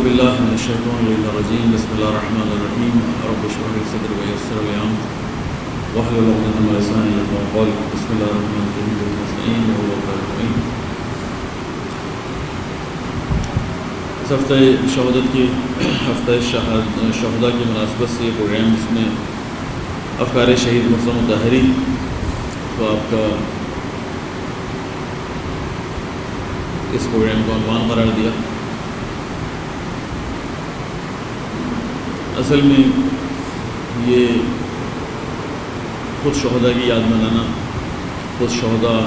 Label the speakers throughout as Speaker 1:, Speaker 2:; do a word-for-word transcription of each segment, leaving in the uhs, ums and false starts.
Speaker 1: باللہ من الشیطان الرجیم بسم اللہ الرحمن الرحیم رب اشرح لي صدری ویسر لي امری واحلل عقدۃ من لسانی یفقهوا قولی بسم اللہ الرحمن الرحیم نستعین وهو خیر المعین۔ اس ہفتہ شہادت کی ہفتہ شہدا کی مناسبت سے یہ پروگرام جس میں افکار شہید مرزا مطہری تو آپ کا اس پروگرام کو عنوان قرار دیا۔ اصل میں یہ خود شہداء کی یاد منانا، خود شہداء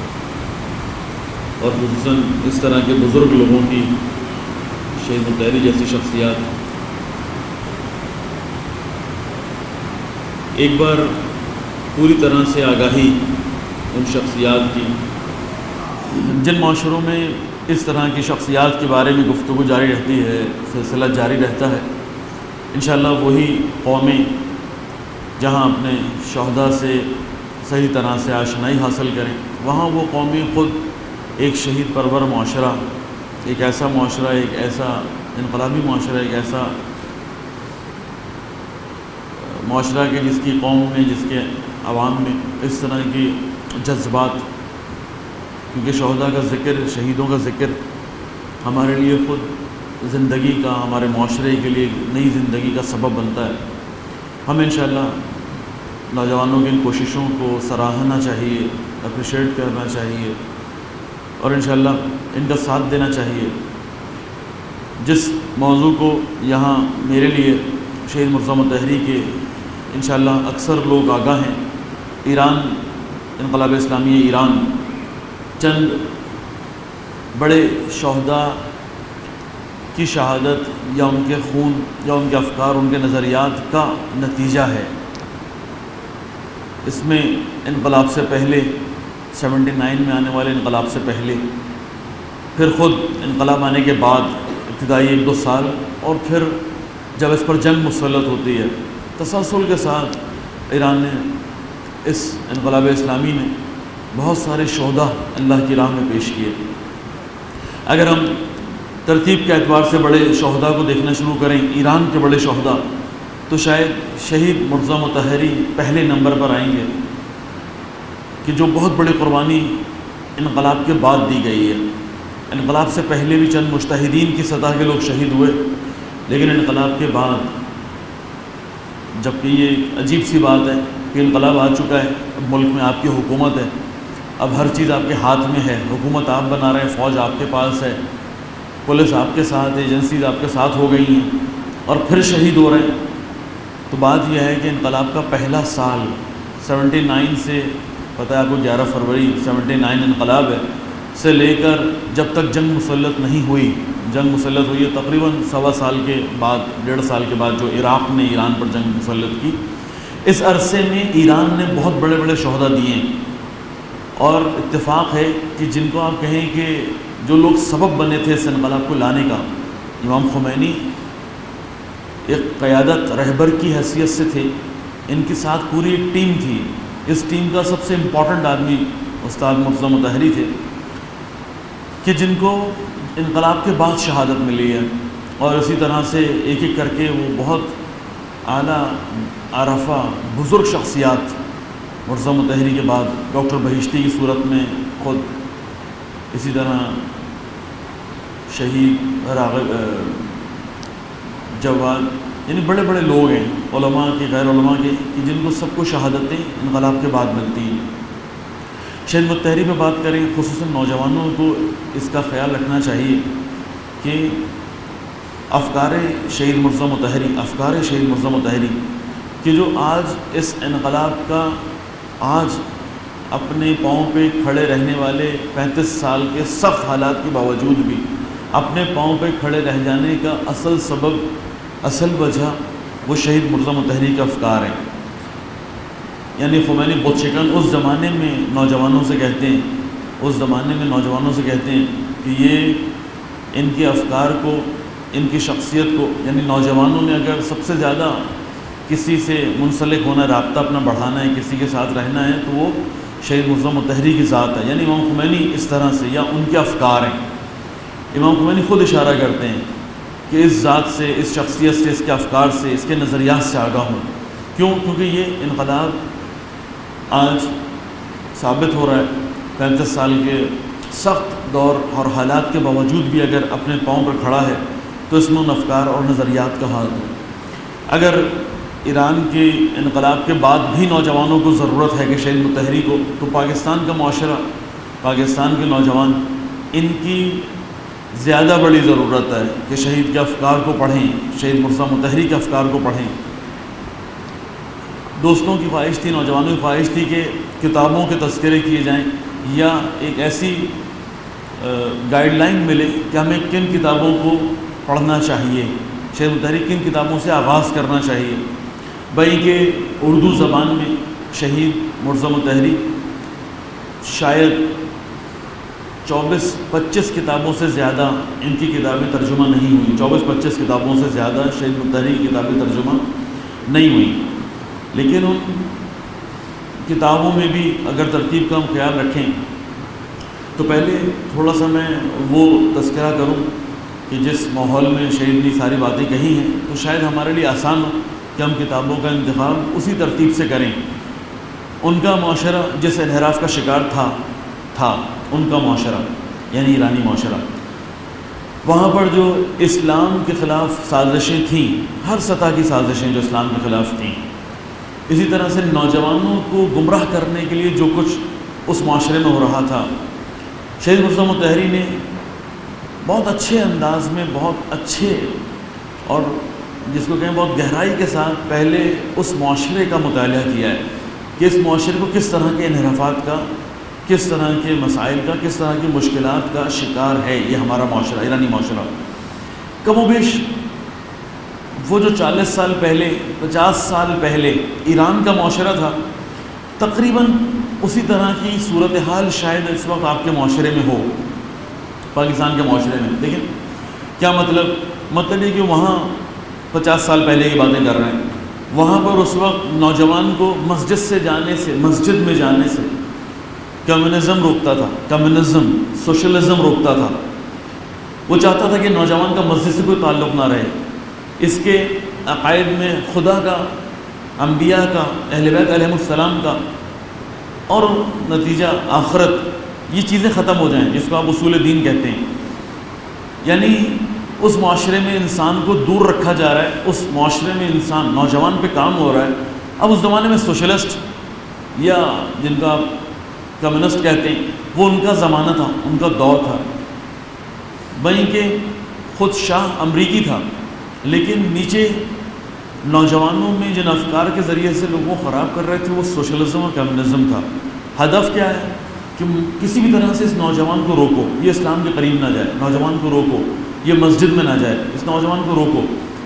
Speaker 1: اور خصوصاً اس طرح کے بزرگ لوگوں کی، شہید مطہری جیسی شخصیات، ایک بار پوری طرح سے آگاہی ان شخصیات کی جن معاشروں میں اس طرح کی شخصیات کے بارے میں گفتگو جاری رہتی ہے، سلسلہ جاری رہتا ہے، انشاءاللہ وہی قومیں جہاں اپنے شہداء سے صحیح طرح سے آشنائی حاصل کریں، وہاں وہ قومیں خود ایک شہید پرور معاشرہ، ایک ایسا معاشرہ، ایک ایسا انقلابی معاشرہ، ایک ایسا معاشرہ کہ جس کی قوم میں، جس کے عوام میں اس طرح کی جذبات، کیونکہ شہداء کا ذکر، شہیدوں کا ذکر ہمارے لیے خود زندگی کا، ہمارے معاشرے کے لیے نئی زندگی کا سبب بنتا ہے۔ ہمیں انشاءاللہ نوجوانوں کی ان کوششوں کو سراہنا چاہیے، اپریشیٹ کرنا چاہیے اور انشاءاللہ ان کا ساتھ دینا چاہیے۔ جس موضوع کو یہاں میرے لیے شہید مرزا مطہری کے انشاءاللہ اکثر لوگ آگاہ ہیں، ایران، انقلاب اسلامی ایران چند بڑے شہداء کی شہادت یا ان کے خون یا ان کے افکار، ان کے نظریات کا نتیجہ ہے۔ اس میں انقلاب سے پہلے، سیونٹی نائن میں آنے والے انقلاب سے پہلے، پھر خود انقلاب آنے کے بعد ابتدائی ایک دو سال، اور پھر جب اس پر جنگ مسلط ہوتی ہے، تسلسل کے ساتھ ایران نے، اس انقلاب اسلامی نے بہت سارے شہداء اللہ کی راہ میں پیش کیے۔ اگر ہم ترتیب کے اعتبار سے بڑے شہداء کو دیکھنا شروع کریں، ایران کے بڑے شہداء، تو شاید شہید مرزا مطہری پہلے نمبر پر آئیں گے کہ جو بہت بڑی قربانی انقلاب کے بعد دی گئی ہے۔ انقلاب سے پہلے بھی چند مجتہدین کی سطح کے لوگ شہید ہوئے، لیکن انقلاب کے بعد، جبکہ یہ عجیب سی بات ہے کہ انقلاب آ چکا ہے، اب ملک میں آپ کی حکومت ہے، اب ہر چیز آپ کے ہاتھ میں ہے، حکومت آپ بنا رہے ہیں، فوج آپ کے پاس ہے، پولیس آپ کے ساتھ، ایجنسیز آپ کے ساتھ ہو گئی ہیں، اور پھر شہید ہو رہے ہیں۔ تو بات یہ ہے کہ انقلاب کا پہلا سال سیونٹی نائن سے، پتہ ہے آپ کو گیارہ فروری سیونٹی نائن انقلاب ہے، سے لے کر جب تک جنگ مسلط نہیں ہوئی، جنگ مسلط ہوئی ہے تقریباً سوا سال کے بعد، ڈیڑھ سال کے بعد جو عراق نے ایران پر جنگ مسلط کی، اس عرصے میں ایران نے بہت بڑے بڑے شہداء دیے، اور اتفاق ہے کہ جن کو آپ کہیں کہ جو لوگ سبب بنے تھے اس انقلاب کو لانے کا، امام خمینی ایک قیادت، رہبر کی حیثیت سے تھے، ان کے ساتھ پوری ایک ٹیم تھی، اس ٹیم کا سب سے امپورٹنٹ آدمی استاد مرزا مطہری تھے، کہ جن کو انقلاب کے بعد شہادت ملی ہے، اور اسی طرح سے ایک ایک کر کے وہ بہت اعلیٰ عارفہ بزرگ شخصیات مرزا مطہری کے بعد، ڈاکٹر بہشتی کی صورت میں خود، اسی طرح شہید راغب جواد، یعنی بڑے بڑے لوگ ہیں، علماء کے، غیر علماء کے، کہ جن کو سب کو شہادتیں انقلاب کے بعد ملتی ہیں۔ شہید مطہری میں بات کریں، خصوصاً نوجوانوں کو اس کا خیال رکھنا چاہیے کہ افکار شہید مرزا مطہری، افکار شہید مرزا مطہری کہ جو آج اس انقلاب کا، آج اپنے پاؤں پہ کھڑے رہنے والے پینتیس سال کے سخت حالات کے باوجود بھی اپنے پاؤں پہ کھڑے رہ جانے کا اصل سبب، اصل وجہ وہ شہید مرزا مطہری کے افکار ہیں۔ یعنی خمینی بت شکن اس زمانے میں نوجوانوں سے کہتے ہیں، اس زمانے میں نوجوانوں سے کہتے ہیں کہ یہ ان کے افکار کو، ان کی شخصیت کو، یعنی نوجوانوں نے اگر سب سے زیادہ کسی سے منسلک ہونا، رابطہ اپنا بڑھانا ہے، کسی کے ساتھ رہنا ہے، تو وہ شہید مرزا مطہری کی ذات ہے۔ یعنی امام خمینی اس طرح سے، یا ان کے افکار ہیں۔ امام خمینی خود اشارہ کرتے ہیں کہ اس ذات سے، اس شخصیت سے، اس کے افکار سے، اس کے نظریات سے آگاہ ہوں۔ کیوں؟ کیونکہ یہ انقلاب آج ثابت ہو رہا ہے، پینتیس سال کے سخت دور اور حالات کے باوجود بھی اگر اپنے پاؤں پر کھڑا ہے تو اس میں ان افکار اور نظریات کا حال ہے۔ اگر ایران کے انقلاب کے بعد بھی نوجوانوں کو ضرورت ہے کہ شہید مطہری کو، تو پاکستان کا معاشرہ، پاکستان کے نوجوان، ان کی زیادہ بڑی ضرورت ہے کہ شہید کے افکار کو پڑھیں، شہید مرزا مطہری کے افکار کو پڑھیں۔ دوستوں کی خواہش تھی، نوجوانوں کی خواہش تھی کہ کتابوں کے تذکرے کیے جائیں یا ایک ایسی گائیڈ لائن ملے کہ ہمیں کن کتابوں کو پڑھنا چاہیے، شہید مطہری کن کتابوں سے آغاز کرنا چاہیے۔ بھائی کہ اردو زبان میں شہید مرزا مطہری شاید چوبیس پچیس کتابوں سے زیادہ ان کی کتابیں ترجمہ نہیں ہوئیں، چوبیس پچیس کتابوں سے زیادہ شہید مطہری کی کتابیں ترجمہ نہیں ہوئیں، لیکن ان کتابوں میں بھی اگر ترتیب کا ہم خیال رکھیں تو پہلے تھوڑا سا میں وہ تذکرہ کروں کہ جس ماحول میں شہید نے ساری باتیں کہی ہیں تو شاید ہمارے لیے آسان ہو کہ ہم کتابوں کا انتخاب اسی ترتیب سے کریں۔ ان کا معاشرہ جس انحراف کا شکار تھا تھا ان کا معاشرہ یعنی ایرانی معاشرہ، وہاں پر جو اسلام کے خلاف سازشیں تھیں، ہر سطح کی سازشیں جو اسلام کے خلاف تھیں، اسی طرح سے نوجوانوں کو گمراہ کرنے کے لیے جو کچھ اس معاشرے میں ہو رہا تھا، شہید مرزا مطہری نے بہت اچھے انداز میں، بہت اچھے اور جس کو کہیں بہت گہرائی کے ساتھ پہلے اس معاشرے کا مطالعہ کیا ہے کہ اس معاشرے کو کس طرح کے انحرافات کا، کس طرح کے مسائل کا، کس طرح کی مشکلات کا شکار ہے یہ ہمارا معاشرہ، ایرانی معاشرہ۔ کم و بیش وہ جو چالیس سال پہلے، پچاس سال پہلے ایران کا معاشرہ تھا، تقریباً اسی طرح کی صورتحال شاید اس وقت آپ کے معاشرے میں ہو، پاکستان کے معاشرے میں۔ دیکھیں کیا مطلب مطلب یہ کہ وہاں پچاس سال پہلے کی باتیں کر رہے ہیں، وہاں پر اس وقت نوجوان کو مسجد سے جانے سے، مسجد میں جانے سے کمیونزم روکتا تھا، کمیونزم سوشلزم روکتا تھا۔ وہ چاہتا تھا کہ نوجوان کا مسجد سے کوئی تعلق نہ رہے، اس کے عقائد میں خدا کا، انبیاء کا، اہل بیت علیہ السلام کا اور نتیجہ آخرت، یہ چیزیں ختم ہو جائیں، جس کو آپ اصول دین کہتے ہیں۔ یعنی اس معاشرے میں انسان کو دور رکھا جا رہا ہے، اس معاشرے میں انسان، نوجوان پہ کام ہو رہا ہے۔ اب اس زمانے میں سوشلسٹ یا جن کا آپ کمیونسٹ کہتے ہیں، وہ ان کا زمانہ تھا، ان کا دور تھا۔ بھائی کہ خود شاہ امریکی تھا، لیکن نیچے نوجوانوں میں جن افکار کے ذریعے سے لوگوں کو خراب کر رہے تھے وہ سوشلزم اور کمیونزم تھا۔ ہدف کیا ہے کہ کسی بھی طرح سے اس نوجوان کو روکو، یہ اسلام کے قریب نہ جائے، نوجوان کو روکو، یہ مسجد میں نہ جائے، اس نوجوان کو روکو،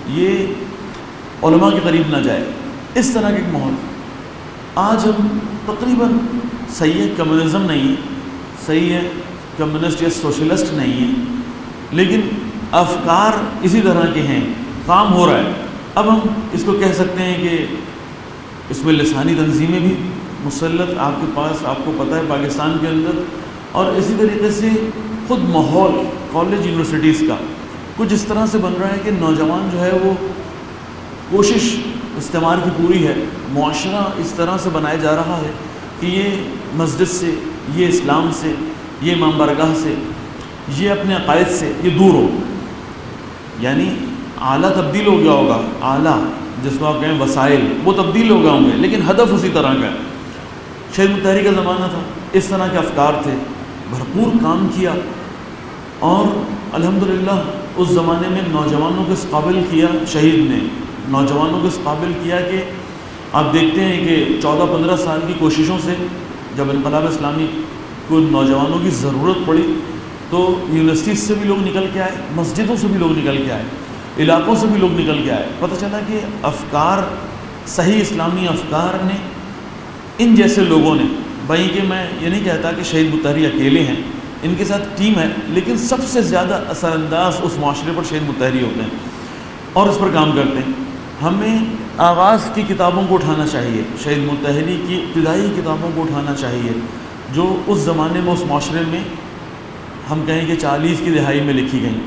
Speaker 1: یہ علماء کے قریب نہ جائے، اس طرح کا ایک ماحول۔ آج ہم تقریباً صحیح ہے کمیونزم نہیں ہے، صحیح ہے کمیونسٹ یا سوشلسٹ نہیں ہے، لیکن افکار اسی طرح کے ہیں، کام ہو رہا ہے۔ اب ہم اس کو کہہ سکتے ہیں کہ اس میں لسانی تنظیمیں بھی مسلط آپ کے پاس، آپ کو پتہ ہے پاکستان کے اندر، اور اسی طریقے سے خود ماحول کالج یونیورسٹیز کا کچھ اس طرح سے بن رہا ہے کہ نوجوان جو ہے وہ کوشش استعمار کی پوری ہے، معاشرہ اس طرح سے بنایا جا رہا ہے کہ یہ مسجد سے، یہ اسلام سے، یہ امام بارگاہ سے، یہ اپنے عقائد سے یہ دور ہو۔ یعنی اعلیٰ تبدیل ہو گیا ہوگا، اعلیٰ جس کو آپ کہیں وسائل، وہ تبدیل ہو گئے ہوں گے، لیکن ہدف اسی طرح کا ہے۔ شہید مطہری کا زمانہ تھا، اس طرح کے افکار تھے، بھرپور کام کیا، اور الحمدللہ اس زمانے میں نوجوانوں کو اس قابل کیا، شہید نے نوجوانوں کو اس قابل کیا کہ آپ دیکھتے ہیں کہ چودہ پندرہ سال کی کوششوں سے جب انقلاب اسلامی کو نوجوانوں کی ضرورت پڑی تو یونیورسٹیز سے بھی لوگ نکل کے آئے، مسجدوں سے بھی لوگ نکل کے آئے، علاقوں سے بھی لوگ نکل کے آئے۔ پتہ چلا کہ افکار، صحیح اسلامی افکار نے، ان جیسے لوگوں نے، بھائی کہ میں یہ نہیں کہتا کہ شہید مطہری اکیلے ہیں، ان کے ساتھ ٹیم ہے، لیکن سب سے زیادہ اثر انداز اس معاشرے پر شہید مطہری ہوتے ہیں اور اس پر کام کرتے ہیں۔ ہمیں آغاز کی کتابوں کو اٹھانا چاہیے، شہید مطہری کی ابتدائی کتابوں کو اٹھانا چاہیے جو اس زمانے میں اس معاشرے میں ہم کہیں کہ چالیس کی دہائی میں لکھی گئیں،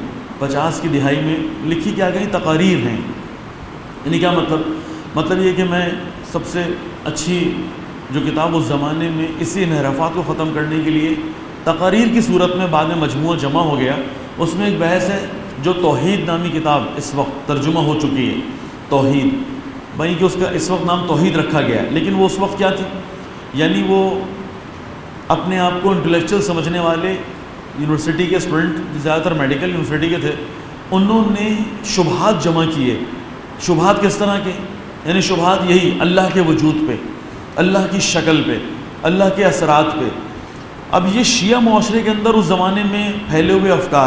Speaker 1: پچاس کی دہائی میں لکھی کیا گئی تقاریر ہیں. یعنی کیا مطلب مطلب یہ کہ میں سب سے اچھی جو کتاب اس زمانے میں اسی انحرافات کو ختم کرنے کے لیے تقاریر کی صورت میں بعد میں مجموعہ جمع ہو گیا. اس میں ایک بحث ہے جو توحید نامی کتاب اس وقت ترجمہ ہو چکی ہے. توحید بھائی کہ اس کا اس وقت نام توحید رکھا گیا ہے، لیکن وہ اس وقت کیا تھی؟ یعنی وہ اپنے آپ کو انٹلیکچوئل سمجھنے والے یونیورسٹی کے اسٹوڈنٹ، زیادہ تر میڈیکل یونیورسٹی کے تھے، انہوں نے شبہات جمع کیے. شبہات کس طرح کے؟ یعنی شبہات یہی اللہ کے وجود پہ، اللہ کی شکل پہ، اللہ کے اثرات پہ. اب یہ شیعہ معاشرے کے اندر اس زمانے میں پھیلے ہوئے افکار.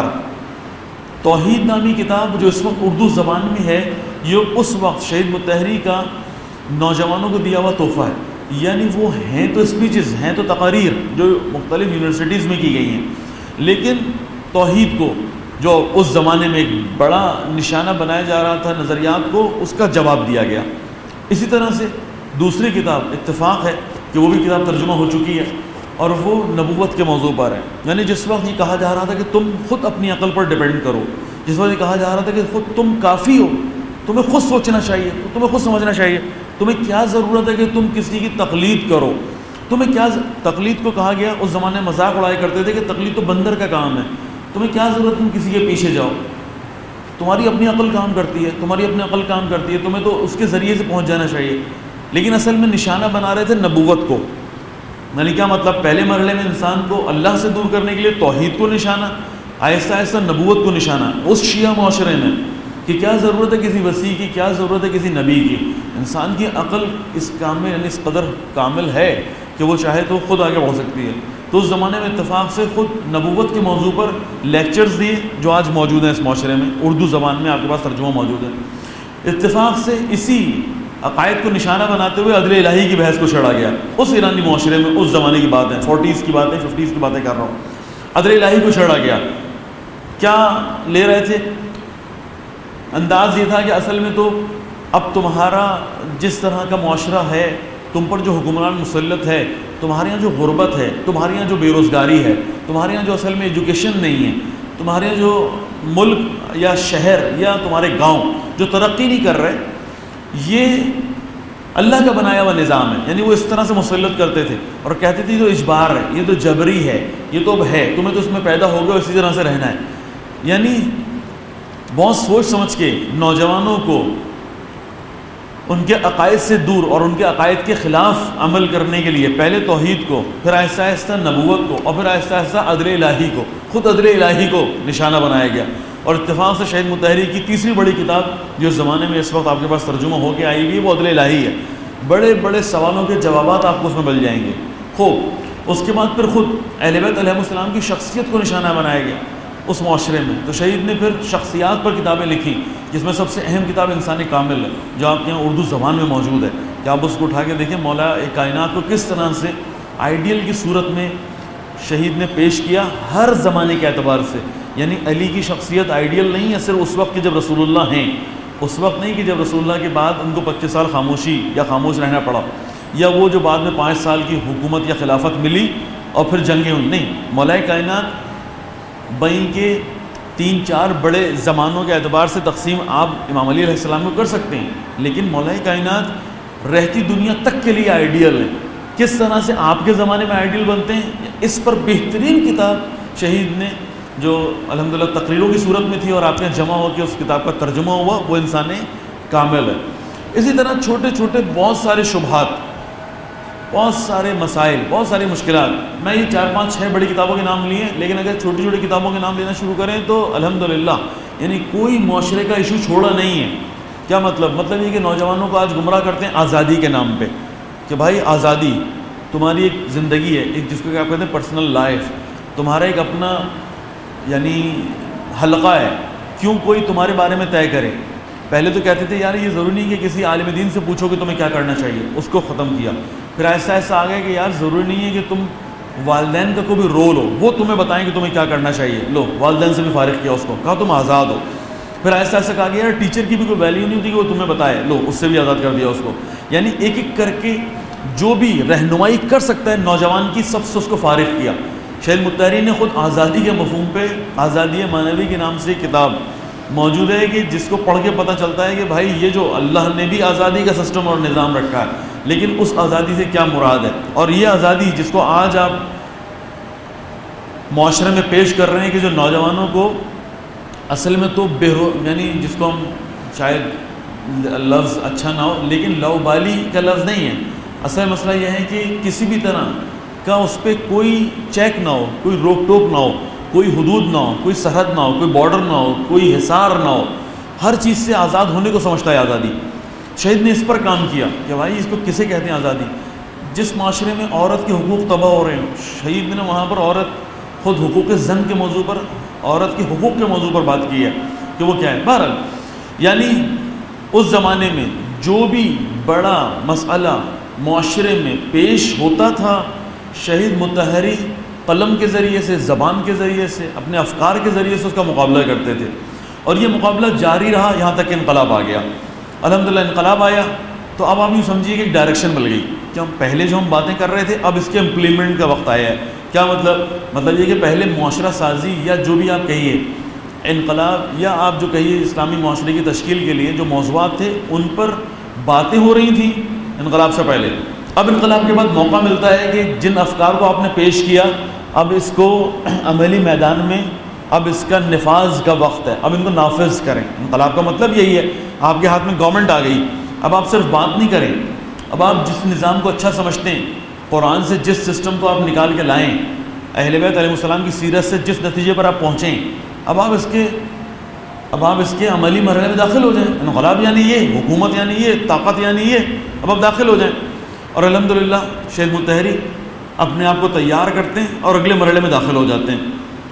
Speaker 1: توحید نامی کتاب جو اس وقت اردو زبان میں ہے، یہ اس وقت شہید مطہری کا نوجوانوں کو دیا ہوا تحفہ ہے. یعنی وہ ہیں تو اسپیچز، ہیں تو تقاریر جو مختلف یونیورسٹیز میں کی گئی ہیں، لیکن توحید کو جو اس زمانے میں ایک بڑا نشانہ بنایا جا رہا تھا نظریات کو، اس کا جواب دیا گیا. اسی طرح سے دوسری کتاب اتفاق ہے کہ وہ بھی کتاب ترجمہ ہو چکی ہے، اور وہ نبوت کے موضوع پر ہے. یعنی جس وقت یہ کہا جا رہا تھا کہ تم خود اپنی عقل پر ڈیپینڈ کرو، جس وقت یہ کہا جا رہا تھا کہ خود تم کافی ہو، تمہیں خود سوچنا چاہیے، تمہیں خود سمجھنا چاہیے، تمہیں کیا ضرورت ہے کہ تم کسی کی تقلید کرو، تمہیں کیا تقلید کو کہا گیا. اس زمانے میں مذاق اڑایا کرتے تھے کہ تقلید تو بندر کا کام ہے، تمہیں کیا ضرورت تم کسی کے پیچھے جاؤ، تمہاری اپنی عقل کام کرتی ہے، تمہاری اپنی عقل کام کرتی ہے، تمہیں تو اس کے ذریعے سے پہنچ جانا چاہیے. لیکن اصل میں نشانہ بنا رہے تھے نبوت کو. یعنی کیا مطلب؟ پہلے مرحلے میں انسان کو اللہ سے دور کرنے کے لیے توحید کو نشانہ، آہستہ آہستہ نبوت کو نشانہ. اس شیعہ معاشرے میں کہ کیا ضرورت ہے کسی وسیع کی، کیا ضرورت ہے کسی نبی کی. انسان کی عقل اس کام میں یعنی اس قدر کامل ہے کہ وہ چاہے تو خود آگے بڑھ سکتی ہے. تو اس زمانے میں اتفاق سے خود نبوت کے موضوع پر لیکچرز دیے جو آج موجود ہیں اس معاشرے میں، اردو زبان میں آپ کے پاس ترجمہ موجود ہے. اتفاق سے اسی عقائد کو نشانہ بناتے ہوئے عدل الہی کی بحث کو چھڑا گیا. اس ایرانی معاشرے میں اس زمانے کی بات ہے، فورٹیز کی بات ہے، ففٹیز کی باتیں کر رہا ہوں. عدل الہی کو چھڑا گیا. کیا لے رہے تھے؟ انداز یہ تھا کہ اصل میں تو اب تمہارا جس طرح کا معاشرہ ہے، تم پر جو حکمران مسلط ہے، تمہارے یہاں جو غربت ہے، تمہارے یہاں جو بے روزگاری ہے، تمہارے یہاں جو اصل میں ایجوکیشن نہیں ہے، تمہارے یہاں جو ملک یا شہر یا تمہارے گاؤں جو ترقی نہیں کر رہے، یہ اللہ کا بنایا ہوا نظام ہے. یعنی وہ اس طرح سے مسلط کرتے تھے اور کہتے تھے یہ تو اجبار ہے، یہ تو جبری ہے، یہ تو اب ہے، تمہیں تو اس میں پیدا ہو گیا، اسی طرح سے رہنا ہے. یعنی بہت سوچ سمجھ کے نوجوانوں کو ان کے عقائد سے دور اور ان کے عقائد کے خلاف عمل کرنے کے لیے پہلے توحید کو، پھر آہستہ آہستہ نبوت کو، اور پھر آہستہ آہستہ عدل الہی کو، خود عدل الہی کو نشانہ بنایا گیا. اور اتفاق سے شہید مطہری کی تیسری بڑی کتاب جو اس زمانے میں اس وقت آپ کے پاس ترجمہ ہو کے آئی ہوئی وہ عدل الہی ہے. بڑے بڑے سوالوں کے جوابات آپ کو اس میں مل جائیں گے. خوب اس کے بعد پھر خود اہل بیت علیہ السلام کی شخصیت کو نشانہ بنایا گیا اس معاشرے میں. تو شہید نے پھر شخصیات پر کتابیں لکھی، جس میں سب سے اہم کتاب انسان کامل ہے جو آپ کے یہاں اردو زبان میں موجود ہے. کہ آپ اس کو اٹھا کے دیکھیں مولا کائنات کو کس طرح سے آئیڈیل کی صورت میں شہید نے پیش کیا ہر زمانے کے اعتبار سے. یعنی علی کی شخصیت آئیڈیل نہیں ہے صرف اس وقت کہ جب رسول اللہ ہیں، اس وقت نہیں کہ جب رسول اللہ کے بعد ان کو پچیس سال خاموشی یا خاموش رہنا پڑا، یا وہ جو بعد میں پانچ سال کی حکومت یا خلافت ملی اور پھر جنگیں ہوئی. نہیں، مولا کائنات بین کے تین چار بڑے زمانوں کے اعتبار سے تقسیم آپ امام علی علیہ السلام کو کر سکتے ہیں، لیکن مولا کائنات رہتی دنیا تک کے لیے آئیڈیل ہے. کس طرح سے آپ کے زمانے میں آئیڈیل بنتے ہیں، اس پر بہترین کتاب شہید نے جو الحمدللہ تقریروں کی صورت میں تھی اور آپ نے جمع ہو کے اس کتاب کا ترجمہ ہوا، وہ انسان کامل ہے. اسی طرح چھوٹے چھوٹے بہت سارے شبہات، بہت سارے مسائل، بہت ساری مشکلات. میں یہ چار پانچ چھ بڑی کتابوں کے نام لیے، لیکن اگر چھوٹی چھوٹی کتابوں کے نام لینا شروع کریں تو الحمدللہ یعنی کوئی معاشرے کا ایشو چھوڑا نہیں ہے. کیا مطلب؟ مطلب یہ کہ نوجوانوں کو آج گمراہ کرتے ہیں آزادی کے نام پہ کہ بھائی آزادی تمہاری ایک زندگی ہے، ایک جس کو کیا کہتے ہیں پرسنل لائف، تمہارا ایک اپنا یعنی حلقہ ہے، کیوں کوئی تمہارے بارے میں طے کرے. پہلے تو کہتے تھے یار یہ ضروری نہیں کہ کسی عالم دین سے پوچھو کہ تمہیں کیا کرنا چاہیے، اس کو ختم کیا. پھر ایسا ایسا آ گیا کہ یار ضروری نہیں ہے کہ تم والدین کا کوئی بھی رول ہو وہ تمہیں بتائیں کہ تمہیں کیا کرنا چاہیے، لو والدین سے بھی فارغ کیا اس کو، کہا تم آزاد ہو. پھر ایسا ایسا کہا گیا یار ٹیچر کی بھی کوئی ویلیو نہیں ہوتی کہ وہ تمہیں بتائے، لو اس سے بھی آزاد کر دیا اس کو. یعنی ایک ایک کر کے جو بھی رہنمائی کر سکتا ہے نوجوان کی، سب سے اس کو فارغ کیا. شہید مطہری نے خود آزادی کے مفہوم پہ آزادی معنوی کے نام سے ایک کتاب موجود ہے کہ جس کو پڑھ کے پتہ چلتا ہے کہ بھائی یہ جو اللہ نے بھی آزادی کا سسٹم اور نظام رکھا ہے، لیکن اس آزادی سے کیا مراد ہے، اور یہ آزادی جس کو آج آپ معاشرے میں پیش کر رہے ہیں کہ جو نوجوانوں کو اصل میں تو بے یعنی جس کو ہم شاید لفظ اچھا نہ ہو لیکن لاؤبالی کا لفظ نہیں ہے، اصل مسئلہ یہ ہے کہ کسی بھی طرح کا اس پہ کوئی چیک نہ ہو، کوئی روک ٹوک نہ ہو، کوئی حدود نہ ہو، کوئی سرحد نہ ہو، کوئی بارڈر نہ ہو، کوئی حصار نہ ہو، ہر چیز سے آزاد ہونے کو سمجھتا ہے آزادی۔ شہید نے اس پر کام کیا کہ بھائی اس کو کسے کہتے ہیں آزادی؟ جس معاشرے میں عورت کے حقوق تباہ ہو رہے ہیں، شہید نے وہاں پر عورت خود حقوق زن کے موضوع پر، عورت کے حقوق کے موضوع پر بات کی ہے کہ وہ کیا ہے۔ بہرحال یعنی اس زمانے میں جو بھی بڑا مسئلہ معاشرے میں پیش ہوتا تھا، شہید مطہری قلم کے ذریعے سے، زبان کے ذریعے سے، اپنے افکار کے ذریعے سے اس کا مقابلہ کرتے تھے، اور یہ مقابلہ جاری رہا یہاں تک کہ انقلاب آ گیا۔ الحمدللہ انقلاب آیا تو اب آپ یوں سمجھیے کہ ایک ڈائریکشن مل گئی کہ ہم پہلے جو ہم باتیں کر رہے تھے اب اس کے امپلیمنٹ کا وقت آیا ہے۔ کیا مطلب؟ مطلب یہ کہ پہلے معاشرہ سازی یا جو بھی آپ کہیے انقلاب یا آپ جو کہیے اسلامی معاشرے کی تشکیل کے لیے جو موضوعات تھے ان پر باتیں ہو رہی تھیں انقلاب سے پہلے، اب انقلاب کے بعد موقع ملتا ہے کہ جن افکار کو آپ نے پیش کیا اب اس کو عملی میدان میں، اب اس کا نفاذ کا وقت ہے، اب ان کو نافذ کریں۔ انقلاب کا مطلب یہی ہے، آپ کے ہاتھ میں گورنمنٹ آ گئی، اب آپ صرف بات نہیں کریں، اب آپ جس نظام کو اچھا سمجھتے ہیں، قرآن سے جس سسٹم کو آپ نکال کے لائیں، اہل بیت علیہ السلام کی سیرت سے جس نتیجے پر آپ پہنچیں، اب آپ اس کے اب آپ اس کے عملی مرحلے میں داخل ہو جائیں۔ انقلاب یعنی یہ، حکومت یعنی یہ، طاقت یعنی یہ، اب آپ داخل ہو جائیں۔ اور الحمدللہ شہید مطہری اپنے آپ کو تیار کرتے ہیں اور اگلے مرحلے میں داخل ہو جاتے ہیں۔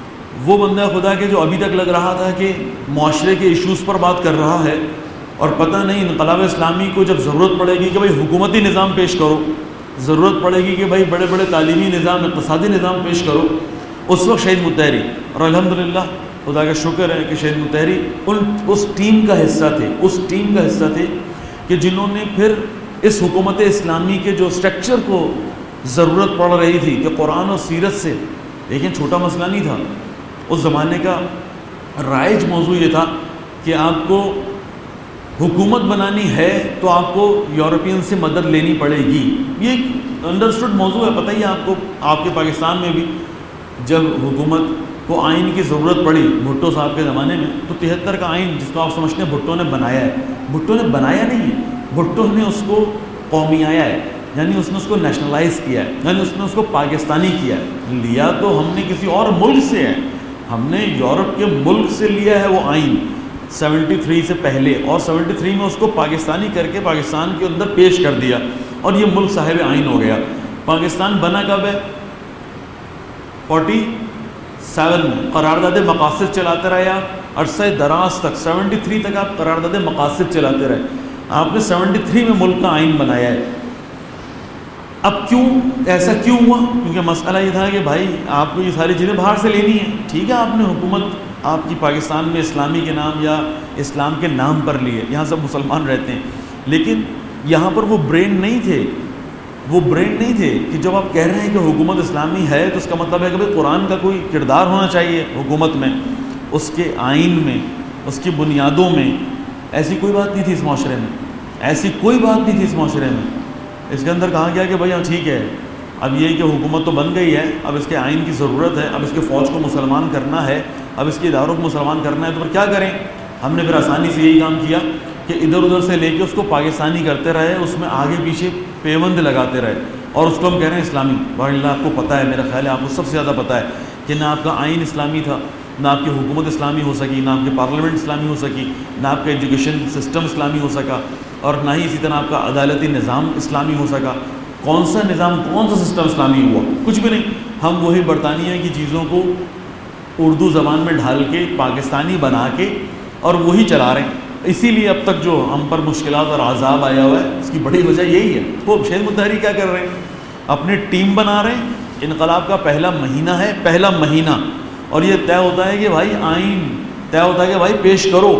Speaker 1: وہ بندہ خدا کے جو ابھی تک لگ رہا تھا کہ معاشرے کے ایشوز پر بات کر رہا ہے اور پتہ نہیں انقلاب اسلامی کو جب ضرورت پڑے گی کہ بھائی حکومتی نظام پیش کرو، ضرورت پڑے گی کہ بھائی بڑے بڑے تعلیمی نظام، اقتصادی نظام پیش کرو، اس وقت شہید مطہری، اور الحمدللہ خدا کا شکر ہے کہ شہید مطہری ان اس ٹیم کا حصہ تھے، اس ٹیم کا حصہ تھے کہ جنہوں نے پھر اس حکومت اسلامی کے جو سٹرکچر کو ضرورت پڑ رہی تھی کہ قرآن و سیرت سے، لیکن چھوٹا مسئلہ نہیں تھا، اس زمانے کا رائج موضوع یہ تھا کہ آپ کو حکومت بنانی ہے تو آپ کو یورپین سے مدد لینی پڑے گی۔ یہ ایک انڈرسٹوڈ موضوع ہے، پتہ ہی آپ کو، آپ کے پاکستان میں بھی جب حکومت کو آئین کی ضرورت پڑی بھٹو صاحب کے زمانے میں تو تہتر کا آئین جس کو آپ سمجھتے ہیں بھٹو نے بنایا ہے، بھٹو نے بنایا نہیں ہے، بھٹو نے اس کو قومیایا ہے، یعنی اس نے اس کو نیشنلائز کیا ہے، یعنی اس نے اس کو پاکستانی کیا ہے۔ لیا تو ہم نے کسی اور ملک سے ہے، ہم نے یورپ کے ملک سے لیا ہے وہ آئین سیونٹی تھری سے پہلے، اور سیونٹی تھری میں اس کو پاکستانی کر کے پاکستان کے اندر پیش کر دیا اور یہ ملک صاحب آئین ہو گیا۔ پاکستان بنا کب ہے؟ فورٹی سیون میں قرارداد مقاصد چلاتے رہے آپ عرصہ دراز تک، سیونٹی تھری تک آپ قرارداد مقاصد چلاتے رہے، آپ نے سیونٹی تھری میں ملک کا آئین بنایا ہے۔ اب کیوں ایسا کیوں ہوا؟ کیونکہ مسئلہ یہ تھا کہ بھائی آپ کو یہ ساری چیزیں باہر سے لینی ہیں، ٹھیک ہے آپ نے حکومت آپ کی پاکستان میں اسلامی کے نام یا اسلام کے نام پر لی ہے، یہاں سب مسلمان رہتے ہیں، لیکن یہاں پر وہ برین نہیں تھے، وہ برین نہیں تھے کہ جب آپ کہہ رہے ہیں کہ حکومت اسلامی ہے تو اس کا مطلب ہے کہ بھائی قرآن کا کوئی کردار ہونا چاہیے حکومت میں، اس کے آئین میں، اس کی بنیادوں میں۔ ایسی کوئی بات نہیں تھی اس معاشرے میں، ایسی کوئی بات نہیں تھی اس معاشرے میں۔ اس کے اندر کہا گیا کہ بھائی ہاں ٹھیک ہے، اب یہ کہ حکومت تو بن گئی ہے، اب اس کے آئین کی ضرورت ہے، اب اس کے فوج کو مسلمان کرنا ہے، اب اس کے اداروں کو مسلمان کرنا ہے، تو پھر کیا کریں؟ ہم نے پھر آسانی سے یہی کام کیا کہ ادھر ادھر سے لے کے اس کو پاکستانی کرتے رہے، اس میں آگے پیچھے پیوند لگاتے رہے، اور اس کو ہم کہہ رہے ہیں اسلامی۔ بھائی اللہ آپ کو پتہ ہے، میرا خیال ہے آپ کو سب سے زیادہ پتہ ہے کہ نہ آپ کا آئین اسلامی تھا، نہ آپ کی حکومت اسلامی ہو سکی، نہ آپ کی پارلیمنٹ اسلامی ہو سکی، نہ آپ کا ایجوکیشن سسٹم اسلامی ہو سکا، اور نہ ہی اسی طرح آپ کا عدالتی نظام اسلامی ہو سکا۔ کون سا نظام، کون سا سسٹم اسلامی ہوا؟ کچھ بھی نہیں۔ ہم وہی برطانیہ کی چیزوں کو اردو زبان میں ڈھال کے پاکستانی بنا کے اور وہی چلا رہے ہیں۔ اسی لیے اب تک جو ہم پر مشکلات اور عذاب آیا ہوا ہے اس کی بڑی وجہ یہی ہے۔ وہ شہید مطہری کیا کر رہے ہیں؟ اپنی ٹیم بنا رہے ہیں، انقلاب کا پہلا مہینہ ہے، پہلا مہینہ، اور یہ طے ہوتا ہے کہ بھائی آئین طے ہوتا ہے کہ بھائی پیش کرو،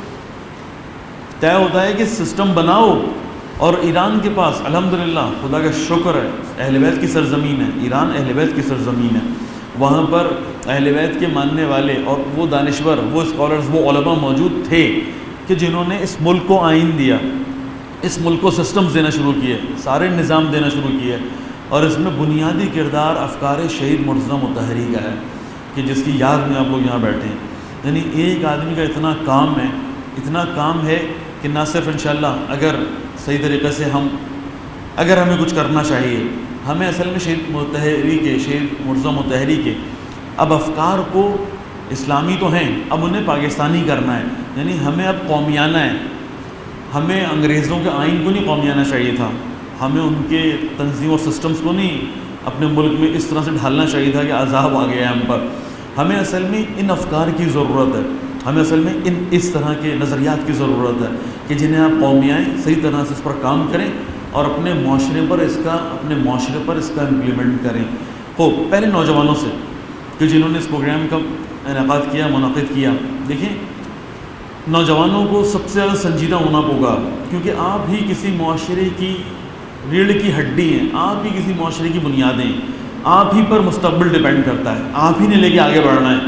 Speaker 1: طے ہوتا ہے کہ سسٹم بناؤ۔ اور ایران کے پاس الحمدللہ خدا کا شکر ہے، اہل بیت کی سرزمین ہے، ایران اہل بیت کی سرزمین ہے، وہاں پر اہل بیت کے ماننے والے اور وہ دانشور، وہ اسکالرز، وہ علماء موجود تھے کہ جنہوں نے اس ملک کو آئین دیا، اس ملک کو سسٹمز دینا شروع کیے، سارے نظام دینا شروع کیے، اور اس میں بنیادی کردار افکار شہید مرتضیٰ مطہری کا ہے کہ جس کی یاد میں آپ لوگ یہاں بیٹھے ہیں۔ یعنی ایک آدمی کا اتنا کام ہے، اتنا کام ہے کہ نہ صرف انشاءاللہ اگر صحیح طریقے سے ہم اگر ہمیں کچھ کرنا چاہیے، ہمیں اصل میں شہید مطہری کے شہید مرتضیٰ مطہری کے اب افکار کو اسلامی تو ہیں، اب انہیں پاکستانی کرنا ہے، یعنی ہمیں اب قومیانہ ہے، ہمیں انگریزوں کے آئین کو نہیں قومیانہ چاہیے تھا، ہمیں ان کے تنظیم اور سسٹمز کو نہیں اپنے ملک میں اس طرح سے ڈھالنا چاہیے تھا کہ عذاب آ گیا ہے ہم پر۔ ہمیں اصل میں ان افکار کی ضرورت ہے، ہمیں اصل میں ان اس طرح کے نظریات کی ضرورت ہے کہ جنہیں آپ قومیائیں، صحیح طرح سے اس پر کام کریں اور اپنے معاشرے پر اس کا اپنے معاشرے پر اس کا امپلیمنٹ کریں۔ خوب پہلے نوجوانوں سے کہ جنہوں نے اس پروگرام کا انعقاد کیا، منعقد کیا، دیکھیں نوجوانوں کو سب سے زیادہ سنجیدہ ہونا ہوگا، کیونکہ آپ ہی کسی معاشرے کی ریڑھ کی ہڈی ہیں، آپ ہی کسی معاشرے کی بنیادیں ہیں، آپ ہی پر مستقبل ڈیپینڈ کرتا ہے، آپ ہی نے لے کے آگے بڑھنا ہے۔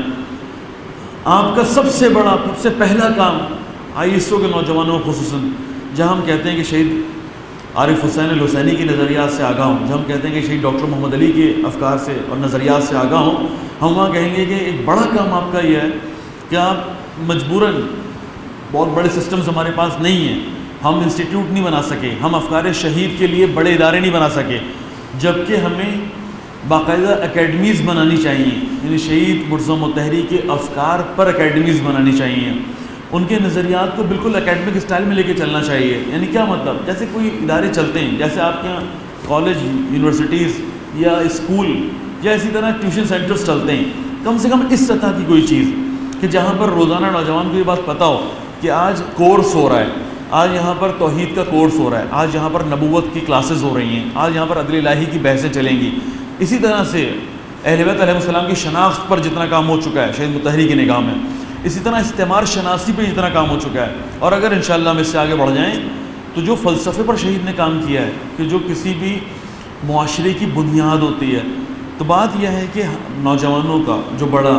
Speaker 1: آپ کا سب سے بڑا سب سے پہلا کام آئی ایس او کے نوجوانوں خصوصاً، جہاں ہم کہتے ہیں کہ شہید عارف حسین الحسینی کے نظریات سے آگاہ ہوں، جہاں ہم کہتے ہیں کہ شہید ڈاکٹر محمد علی کے افکار سے اور نظریات سے آگاہ ہوں، ہم وہاں کہیں گے کہ ایک بڑا کام آپ کا یہ ہے کہ آپ مجبوراً، بہت بڑے سسٹمز ہمارے پاس نہیں ہیں، ہم انسٹیٹیوٹ نہیں بنا سکے، ہم افکار شہید کے لیے بڑے ادارے نہیں بنا سکے، جبکہ ہمیں باقاعدہ اکیڈمیز بنانی چاہیے، یعنی شہید مرتضیٰ مطہری کے افکار پر اکیڈمیز بنانی چاہیے، ان کے نظریات کو بالکل اکیڈمک اسٹائل میں لے کے چلنا چاہیے۔ یعنی کیا مطلب، جیسے کوئی ادارے چلتے ہیں، جیسے آپ کے یہاں کالج، یونیورسٹیز یا اسکول یا اسی طرح ٹیوشن سینٹرز چلتے ہیں، کم سے کم اس سطح کی کوئی چیز کہ جہاں پر روزانہ نوجوان کو یہ بات پتہ ہو کہ آج کورس ہو رہا ہے، آج یہاں پر توحید کا کورس ہو رہا ہے، آج یہاں پر نبوت کی کلاسز ہو رہی ہیں، آج یہاں پر عدل الہی کی بحثیں چلیں گی۔ اسی طرح سے اہل بیت علیہ السلام کی شناخت پر جتنا کام ہو چکا ہے شہید مطہری کی نگاہ میں، اسی طرح استعمار شناسی پہ جتنا کام ہو چکا ہے، اور اگر انشاءاللہ ہم اس سے آگے بڑھ جائیں تو جو فلسفے پر شہید نے کام کیا ہے کہ جو کسی بھی معاشرے کی بنیاد ہوتی ہے، تو بات یہ ہے کہ نوجوانوں کا جو بڑا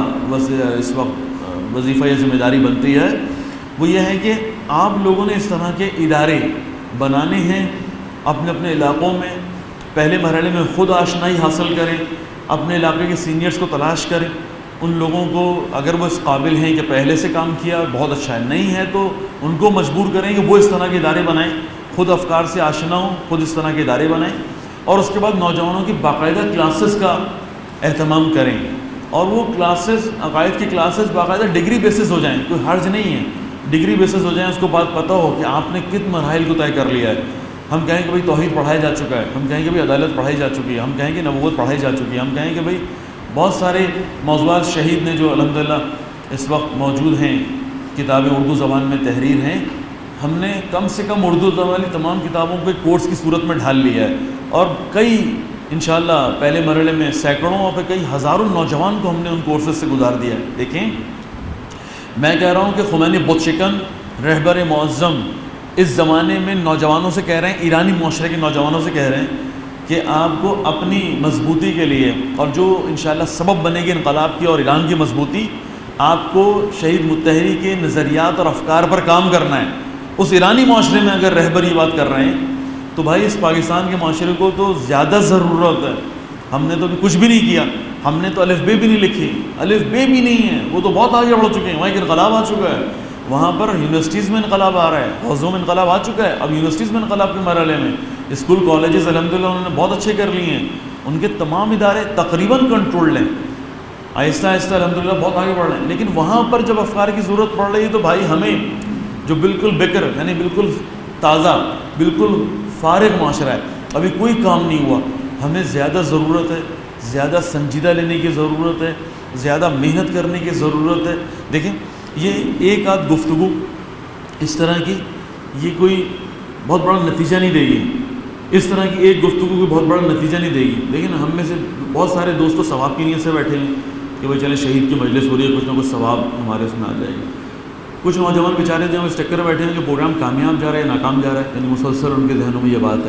Speaker 1: اس وقت وظیفہ یا ذمہ داری بنتی ہے وہ یہ ہے کہ آپ لوگوں نے اس طرح کے ادارے بنانے ہیں اپنے اپنے علاقوں میں۔ پہلے مرحلے میں خود آشنائی حاصل کریں، اپنے علاقے کے سینئرز کو تلاش کریں، ان لوگوں کو اگر وہ اس قابل ہیں کہ پہلے سے کام کیا بہت اچھا ہے، نہیں ہے تو ان کو مجبور کریں کہ وہ اس طرح کے ادارے بنائیں، خود افکار سے آشنا ہوں، خود اس طرح کے ادارے بنائیں، اور اس کے بعد نوجوانوں کی باقاعدہ کلاسز کا اہتمام کریں، اور وہ کلاسز عقائد کی کلاسز باقاعدہ ڈگری بیسز ہو جائیں، کوئی حرج نہیں ہے، ڈگری بیسز ہو جائیں، اس کو بات پتہ ہو کہ آپ نے کتنے مراحل کو طے کر لیا ہے۔ ہم کہیں کہ بھائی توحید پڑھایا جا چکا ہے، ہم کہیں کہ بھائی عدالت پڑھائی جا چکی ہے، ہم کہیں کہ نبوت پڑھائی جا چکی ہے، ہم کہیں کہ بھائی بہت سارے موضوعات شہید نے جو الحمدللہ اس وقت موجود ہیں، کتابیں اردو زبان میں تحریر ہیں، ہم نے کم سے کم اردو زبان والی تمام کتابوں کو ایک کورس کی صورت میں ڈھال لیا ہے، اور کئی انشاءاللہ پہلے مرحلے میں سینکڑوں اور پھر کئی ہزاروں نوجوان کو ہم نے ان کورسز سے گزار دیا ہے۔ دیکھیں میں کہہ رہا ہوں کہ خمینی بت شکن رہبر معظم اس زمانے میں نوجوانوں سے کہہ رہے ہیں، ایرانی معاشرے کے نوجوانوں سے کہہ رہے ہیں کہ آپ کو اپنی مضبوطی کے لیے، اور جو انشاءاللہ سبب بنے گی انقلاب کی اور ایران کی مضبوطی، آپ کو شہید مطہری کے نظریات اور افکار پر کام کرنا ہے۔ اس ایرانی معاشرے میں اگر رہبر یہ بات کر رہے ہیں تو بھائی اس پاکستان کے معاشرے کو تو زیادہ ضرورت ہے۔ ہم نے تو ابھی کچھ بھی نہیں کیا، ہم نے تو الف بے بھی نہیں لکھی، الف بے بھی نہیں ہے، وہ تو بہت آگے بڑھ چکے ہیں، وہاں ایک انقلاب آ چکا ہے، وہاں پر یونیورسٹیز میں انقلاب آ رہا ہے، حوضوں میں انقلاب آ چکا ہے، اب یونیورسٹیز میں انقلاب کے مرحلے میں، اسکول کالجز الحمدللہ انہوں نے بہت اچھے کر لیے ہیں، ان کے تمام ادارے تقریباً کنٹرول ہیں، آہستہ آہستہ الحمدللہ بہت آگے بڑھ رہے ہیں، لیکن وہاں پر جب افکار کی ضرورت پڑ رہی ہے تو بھائی ہمیں جو بالکل بکر یعنی بالکل تازہ بالکل فارغ معاشرہ ہے، ابھی کوئی کام نہیں ہوا، ہمیں زیادہ ضرورت ہے، زیادہ سنجیدہ لینے کی ضرورت ہے، زیادہ محنت کرنے کی ضرورت ہے۔ دیکھیں یہ ایک آدھ گفتگو اس طرح کی یہ کوئی بہت بڑا نتیجہ نہیں دے گی، اس طرح کی ایک گفتگو کوئی بہت بڑا نتیجہ نہیں دے گی، لیکن ہم میں سے بہت سارے دوست تو ثواب کی نیت سے بیٹھے ہیں کہ بھائی چلے شہید کی مجلس ہو رہی ہے، کچھ نہ کچھ ثواب ہمارے اس میں آ جائے گا۔ کچھ نوجوان بیچارے جو اس چکر میں بیٹھے ہیں کہ پروگرام کامیاب جا رہا ہے ناکام جا رہا ہے، یعنی مسلسل ان کے ذہنوں میں یہ بات ہے،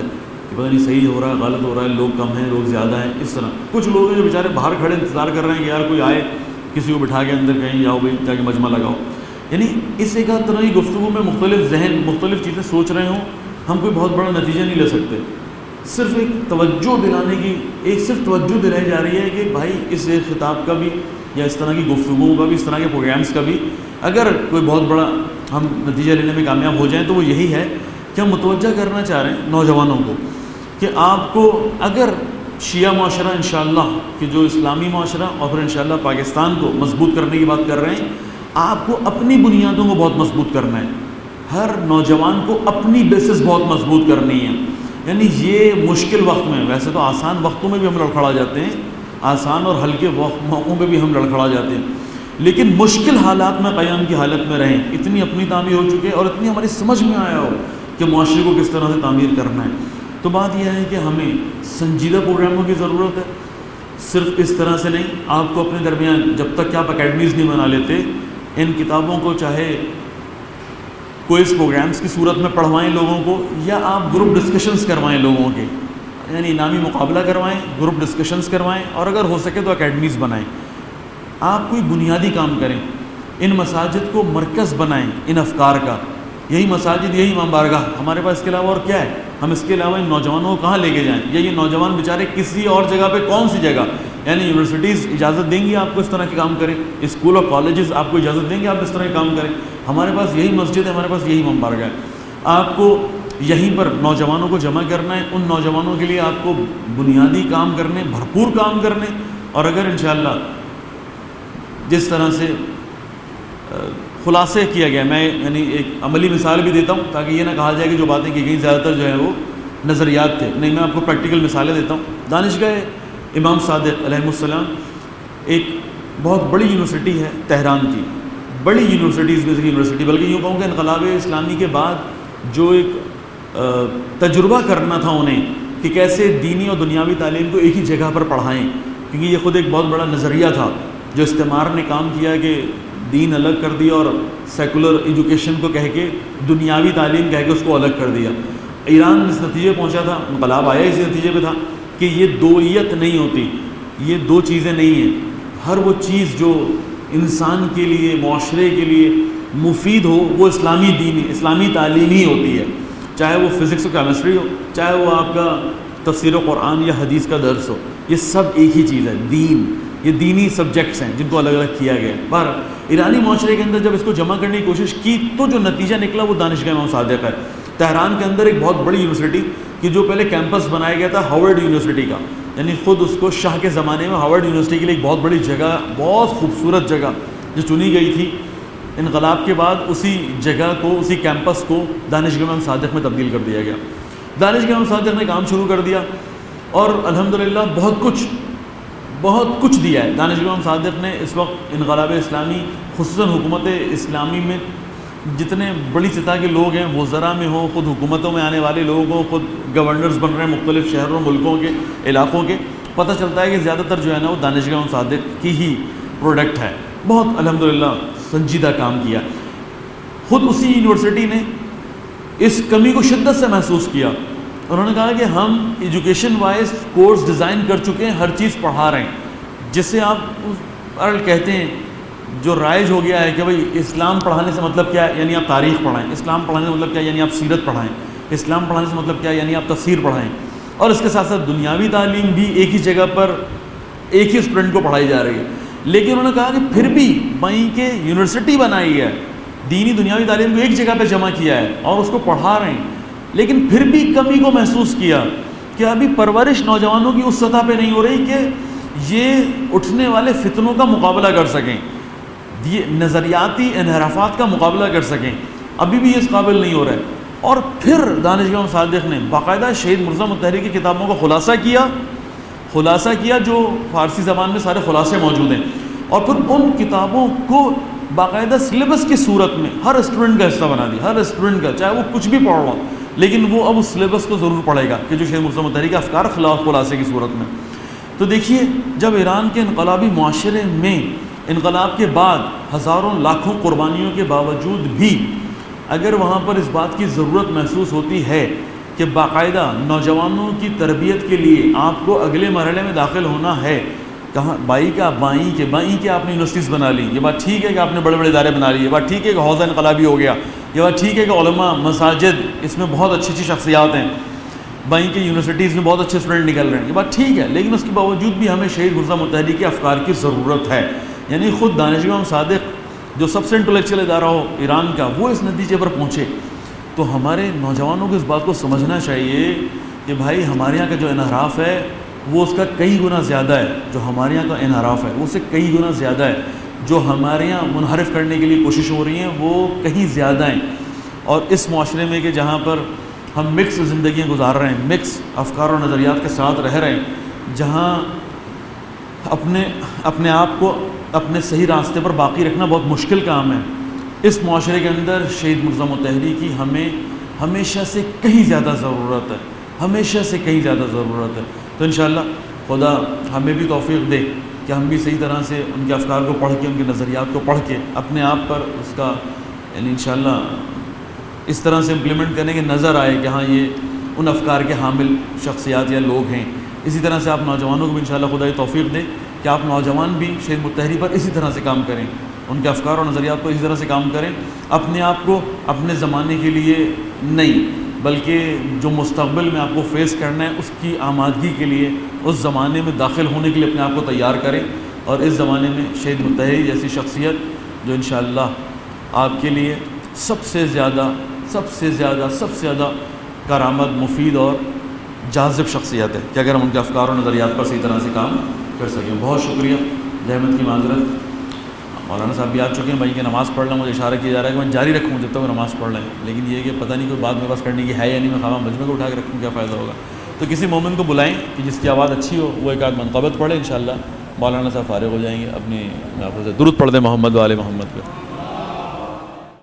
Speaker 1: کہ پتہ نہیں صحیح ہو رہا ہے غلط ہو رہا ہے، لوگ کم ہیں لوگ زیادہ ہیں. اس طرح کچھ لوگ ہیں جو بیچارے باہر کھڑے انتظار کر رہے ہیں کہ یار کوئی آئے، کسی کو بٹھا کے اندر کہیں جاؤ بھائی جا کے مجمع لگاؤ. یعنی اس ایک آدھ طرح کی گفتگو میں مختلف ذہن مختلف چیزیں سوچ رہے ہوں، ہم کوئی بہت بڑا نتیجہ نہیں لے سکتے. صرف ایک توجہ دلانے کی ایک صرف توجہ دلائی جا رہی ہے کہ بھائی اس ایک خطاب کا بھی یا اس طرح کی گفتگوؤں کا بھی، اس طرح کے پروگرامز کا بھی اگر کوئی بہت بڑا ہم نتیجہ لینے میں کامیاب ہو جائیں تو وہ یہی ہے کہ ہم متوجہ کرنا چاہ رہے ہیں نوجوانوں کو کہ آپ کو اگر شیعہ معاشرہ انشاءاللہ کہ جو اسلامی معاشرہ اور پھر انشاءاللہ پاکستان کو مضبوط کرنے کی بات کر رہے ہیں، آپ کو اپنی بنیادوں کو بہت مضبوط کرنا ہے. ہر نوجوان کو اپنی بیسس بہت مضبوط کرنی ہے. یعنی یہ مشکل وقت میں، ویسے تو آسان وقتوں میں بھی ہم لڑکھڑا جاتے ہیں، آسان اور ہلکے موقعوں پہ بھی ہم لڑکھڑا جاتے ہیں، لیکن مشکل حالات میں قیام کی حالت میں رہیں. اتنی اپنی تعمیر ہو چکے اور اتنی ہماری سمجھ میں آیا ہو کہ معاشرے کو کس طرح سے تعمیر کرنا ہے. تو بات یہ ہے کہ ہمیں سنجیدہ پروگراموں کی ضرورت ہے. صرف اس طرح سے نہیں، آپ کو اپنے درمیان جب تک کہ آپ اکیڈمیز نہیں بنا لیتے، ان کتابوں کو چاہے کوئز پروگرامز کی صورت میں پڑھوائیں لوگوں کو، یا آپ گروپ ڈسکشنز کروائیں لوگوں کے، یعنی انعامی مقابلہ کروائیں، گروپ ڈسکشنز کروائیں، اور اگر ہو سکے تو اکیڈمیز بنائیں. آپ کوئی بنیادی کام کریں، ان مساجد کو مرکز بنائیں ان افکار کا. یہی مساجد، یہی امام بارگاہ، ہمارے پاس اس کے علاوہ اور کیا ہے؟ ہم اس کے علاوہ ان نوجوانوں کو کہاں لے کے جائیں؟ یا یہ نوجوان بیچارے کسی اور جگہ پہ کون سی جگہ، یعنی یونیورسٹیز اجازت دیں گی آپ کو اس طرح کے کام کریں، اسکول اور کالجز آپ کو اجازت دیں گے آپ اس طرح کے کام کریں؟ ہمارے پاس یہی مسجد ہے، ہمارے پاس یہی امام بارگاہ ہے. آپ کو یہیں پر نوجوانوں کو جمع کرنا ہے. ان نوجوانوں کے لیے آپ کو بنیادی کام کرنے، بھرپور کام کرنے. اور اگر انشاءاللہ جس طرح سے خلاصے کیا گیا، میں یعنی ایک عملی مثال بھی دیتا ہوں تاکہ یہ نہ کہا جائے کہ جو باتیں کی گئیں زیادہ تر جو ہے وہ نظریات تھے. نہیں، میں آپ کو پریکٹیکل مثالیں دیتا ہوں. دانشگاہ امام صادق علیہ السلام ایک بہت بڑی یونیورسٹی ہے تہران کی، بڑی یونیورسٹیز میں سے یونیورسٹی، بلکہ یوں کہوں کہ انقلاب اسلامی کے بعد جو ایک تجربہ کرنا تھا انہیں کہ کیسے دینی اور دنیاوی تعلیم کو ایک ہی جگہ پر پڑھائیں، کیونکہ یہ خود ایک بہت بڑا نظریہ تھا جو استعمار نے کام کیا کہ دین الگ کر دیا اور سیکولر ایجوکیشن کو کہہ کے دنیاوی تعلیم کہہ کے اس کو الگ کر دیا. ایران اس نتیجے پہنچا تھا، انقلاب آیا اسی نتیجے پہ تھا کہ یہ دوئیت نہیں ہوتی، یہ دو چیزیں نہیں ہیں. ہر وہ چیز جو انسان کے لیے، معاشرے کے لیے مفید ہو وہ اسلامی دینی اسلامی تعلیم ہی ہوتی ہے، چاہے وہ فزکس و کیمسٹری ہو، چاہے وہ آپ کا تفسیر و قرآن یا حدیث کا درس ہو. یہ سب ایک ہی چیز ہے، دین. یہ دینی سبجیکٹس ہیں جن کو الگ الگ کیا گیا ہے. پر ایرانی معاشرے کے اندر جب اس کو جمع کرنے کی کوشش کی تو جو نتیجہ نکلا وہ دانشگاہ امام صادق ہے. تہران کے اندر ایک بہت بڑی یونیورسٹی کہ جو پہلے کیمپس بنایا گیا تھا ہاورڈ یونیورسٹی کا، یعنی خود اس کو شاہ کے زمانے میں ہاورڈ یونیورسٹی کے لیے ایک بہت بڑی جگہ، بہت خوبصورت جگہ جو چنی گئی تھی، انقلاب کے بعد اسی جگہ کو، اسی کیمپس کو دانشگاہ امام صادق میں تبدیل کر دیا گیا. دانشگاہ امام صادق نے کام شروع کر دیا اور الحمدللہ بہت کچھ بہت کچھ دیا ہے. دانشگاہ امام صادق نے اس وقت انقلاب اسلامی، خصوصاً حکومت اسلامی میں جتنے بڑی سطح کے لوگ ہیں، وزراء میں ہوں، خود حکومتوں میں آنے والے لوگ ہوں، خود گورنرز بن رہے ہیں مختلف شہروں ملکوں کے علاقوں کے، پتہ چلتا ہے کہ زیادہ تر جو ہے نا وہ دانشگاہ امام صادق کی ہی پروڈکٹ ہے. بہت الحمدللہ سنجیدہ کام کیا. خود اسی یونیورسٹی نے اس کمی کو شدت سے محسوس کیا. انہوں نے کہا کہ ہم ایجوکیشن وائز کورس ڈیزائن کر چکے ہیں، ہر چیز پڑھا رہے ہیں، جس سے آپ کہتے ہیں جو رائج ہو گیا ہے کہ بھئی اسلام پڑھانے سے مطلب کیا ہے، یعنی آپ تاریخ پڑھائیں. اسلام پڑھانے سے مطلب کیا ہے، یعنی آپ سیرت پڑھائیں. اسلام پڑھانے سے مطلب کیا ہے، یعنی آپ تفسیر پڑھائیں. اور اس کے ساتھ ساتھ دنیاوی تعلیم بھی ایک ہی جگہ پر ایک ہی اسٹوڈنٹ کو پڑھائی جا رہی ہے. لیکن انہوں نے کہا کہ پھر بھی وہیں کے یونیورسٹی بنائی ہے، دینی دنیاوی تعلیم کو ایک جگہ پہ جمع کیا ہے اور اس کو پڑھا رہے ہیں، لیکن پھر بھی کمی کو محسوس کیا کہ ابھی پرورش نوجوانوں کی اس سطح پہ نہیں ہو رہی کہ یہ اٹھنے والے فتنوں کا مقابلہ کر سکیں، یہ نظریاتی انحرافات کا مقابلہ کر سکیں. ابھی بھی یہ اس قابل نہیں ہو رہا ہے. اور پھر دانشگاہ صادق نے باقاعدہ شہید مرزا مطہری کی کتابوں کا خلاصہ کیا خلاصہ کیا جو فارسی زبان میں سارے خلاصے موجود ہیں، اور پھر ان کتابوں کو باقاعدہ سلیبس کی صورت میں ہر اسٹوڈنٹ کا حصہ بنا دیا. ہر اسٹوڈنٹ کا، چاہے وہ کچھ بھی پڑھ رہا ہو، لیکن وہ اب اس سلیبس کو ضرور پڑھے گا کہ جو شہید مرزا مطہری کا افکار خلاف خلاصے کی صورت میں. تو دیکھیے، جب ایران کے انقلابی معاشرے میں انقلاب کے بعد ہزاروں لاکھوں قربانیوں کے باوجود بھی اگر وہاں پر اس بات کی ضرورت محسوس ہوتی ہے کہ باقاعدہ نوجوانوں کی تربیت کے لیے آپ کو اگلے مرحلے میں داخل ہونا ہے. کہاں بائی کا بائیں کے بائیں کے آپ نے یونیورسٹیز بنا لی, یہ بات ٹھیک ہے کہ آپ نے بڑے بڑے ادارے بنا لیے, یہ بات ٹھیک ہے کہ حوضہ انقلابی ہو گیا, یہ بات ٹھیک ہے کہ علماء مساجد اس میں بہت اچھی اچھی شخصیات ہیں, بائیں کی یونیورسٹیز میں بہت اچھے اسٹوڈنٹ نکل رہے ہیں, یہ بات ٹھیک ہے, لیکن اس کے باوجود بھی ہمیں شہید مرزا متحری کے افکار کی ضرورت ہے. یعنی خود دانشگاہ امام صادق جو سب سے انٹلیکچوئل ادارہ ہو ایران کا, وہ اس نتیجے پر پہنچے, تو ہمارے نوجوانوں کو اس بات کو سمجھنا چاہیے کہ بھائی ہمارے یہاں کا جو انحراف ہے وہ اس کا کئی گنا زیادہ ہے, جو ہمارے یہاں کا انحراف ہے وہ اس سے کئی گنا زیادہ ہے, جو ہمارے یہاں منحرف کرنے کے لیے کوشش ہو رہی ہیں وہ کہیں زیادہ ہیں. اور اس معاشرے میں کہ جہاں پر ہم مکس زندگیاں گزار رہے ہیں, مکس افکار اور نظریات کے ساتھ رہ رہے ہیں, جہاں اپنے اپنے آپ کو اپنے صحیح راستے پر باقی رکھنا بہت مشکل کام ہے, اس معاشرے کے اندر شہید مرزا متحری کی ہمیں ہمیشہ سے کہیں زیادہ ضرورت ہے, ہمیشہ سے کہیں زیادہ ضرورت ہے. تو انشاءاللہ خدا ہمیں بھی توفیق دے کہ ہم بھی صحیح طرح سے ان کے افکار کو پڑھ کے, ان کے نظریات کو پڑھ کے اپنے آپ پر اس کا یعنی انشاءاللہ اس طرح سے امپلیمنٹ کرنے کے نظر آئے کہ ہاں یہ ان افکار کے حامل شخصیات یا لوگ ہیں. اسی طرح سے آپ نوجوانوں کو بھی انشاءاللہ خدا یہ توفیق دے کہ آپ نوجوان بھی شہید متحری پر اسی طرح سے کام کریں, ان کے افکار اور نظریات پر اسی طرح سے کام کریں, اپنے آپ کو اپنے زمانے کے لیے نہیں بلکہ جو مستقبل میں آپ کو فیس کرنا ہے اس کی آمادگی کے لیے, اس زمانے میں داخل ہونے کے لیے اپنے آپ کو تیار کریں. اور اس زمانے میں شہید متحری جیسی شخصیت جو انشاءاللہ آپ کے لیے سب سے زیادہ سب سے زیادہ سب سے زیادہ کارآمد, مفید اور جاذب شخصیت ہے کہ اگر ہم ان کے افکار اور نظریات پر صحیح طرح سے کام کر سکیں. بہت شکریہ, زحمت کی معذرت. مولانا صاحب بھی آ چکے ہیں, بھائی کہ نماز پڑھ لیں, مجھے اشارہ کیا جا رہا ہے کہ میں جاری رکھوں جب تک وہ نماز پڑھ لیں, لیکن یہ کہ پتہ نہیں کوئی بات میرے پاس کرنے کی ہے یا نہیں, میں خواہاں مجمع کو اٹھا کے رکھوں کیا فائدہ ہوگا. تو کسی مومن کو بلائیں کہ جس کی آواز اچھی ہو, وہ ایک آدھ منقبت پڑھے, انشاءاللہ مولانا صاحب فارغ ہو جائیں گے. اپنی آپ سے درود پڑھ دیں محمد و آل محمد پہ.